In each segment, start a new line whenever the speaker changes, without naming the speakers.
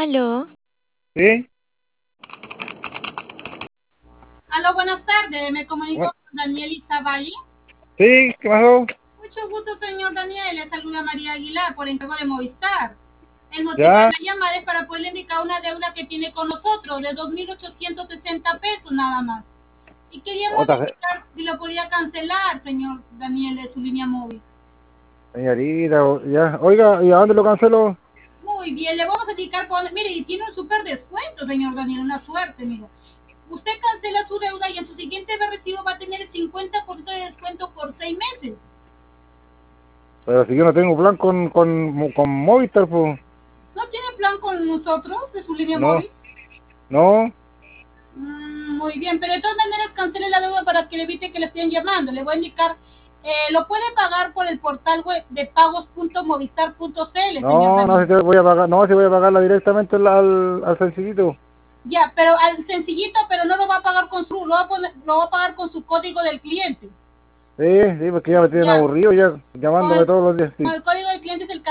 Aló,
Sí,
Aló, buenas tardes. Me comunico
bueno,
con Daniel Izaballi.
sí, ¿qué pasó?
Mucho gusto, señor Daniel. Le saluda María Aguilar por encargo de Movistar. El motivo de
Ya,
la llamada es para poderle indicar una deuda que tiene con nosotros de 2.860 pesos nada más. Y queríamos
otra
verificar si lo podía cancelar, señor Daniel, de su línea móvil.
señorita, ya. Oiga, ¿y a dónde lo cancelo?
Muy bien, le vamos a indicar por dónde. Mire, y tiene un súper descuento, señor Daniel, una suerte, mire. Usted cancela su deuda y en su siguiente recibo va a tener el 50% de descuento por 6 meses.
Pero si yo no tengo plan con Movistar, pues.
¿No tiene plan con nosotros de su línea
No,
móvil?
no,
Muy bien, pero de todas maneras cancele la deuda para que le evite que le estén llamando. Le voy a indicar, lo puede pagar por el portal web de pagos.movistar.cl, señor
no, no,
Daniel.
si te voy a pagar, no, si voy a pagarla directamente al sencillito.
Ya, pero al sencillito, pero no lo va a pagar con su, lo va a pagar con su código del cliente.
Sí, sí, porque ya me tienen
Ya,
aburrido ya
con
llamándome
el,
todos los días,
con
sí.
el código del cliente es el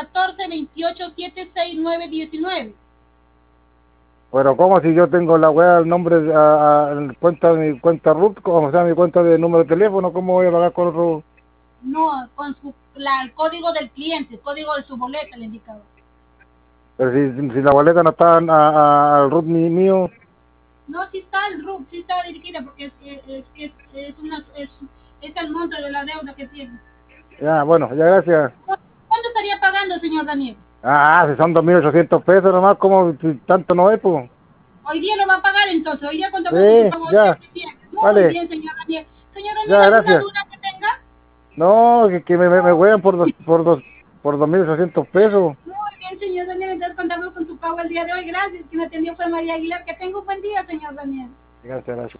1428766919.
Pero ¿cómo si yo tengo la weá, el nombre, mi cuenta RUT, como sea mi cuenta de número de teléfono, ¿cómo voy a pagar con otro?
No, con el código del cliente, el código de su boleta, el indicador.
Pero si la boleta no está al RUT mío,
No, sí está el RUC, sí está dirigida porque es el monto de la deuda que tiene.
ya, bueno, ya gracias.
¿Cuánto estaría pagando, señor Daniel?
Si son 2.800 pesos nomás, como si tanto no es, pues.
Hoy día lo va a pagar entonces, hoy día contamos con su
Sí,
pago
ya,
de tiempo. Muy
vale,
bien, señor Daniel. Señor Daniel,
ya,
¿alguna
gracias.
duda que tenga?
No, que me huean por 2.800 pesos.
Muy bien, señor Daniel, entonces contamos con su pago el día de hoy. Gracias, quien atendió fue María Aguilar. Que tenga un buen día, señor Daniel.
Gracias, gracias.